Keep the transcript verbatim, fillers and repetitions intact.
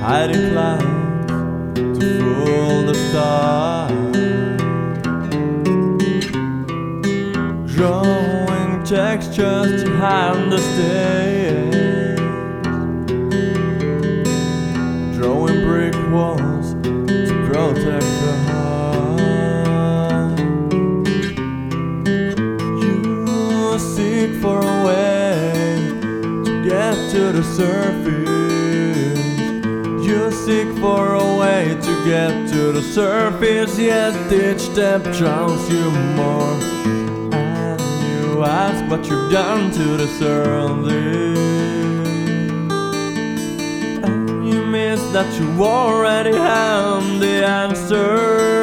hiding clouds to fool the stars, drawing textures to hide the stage, drawing brick walls to protect the heart. You seek for a way to get to the surface. You seek for a way to get to the surface, yet each step drowns you more. And you ask what you've done to deserve this, and you miss that you already have the answer.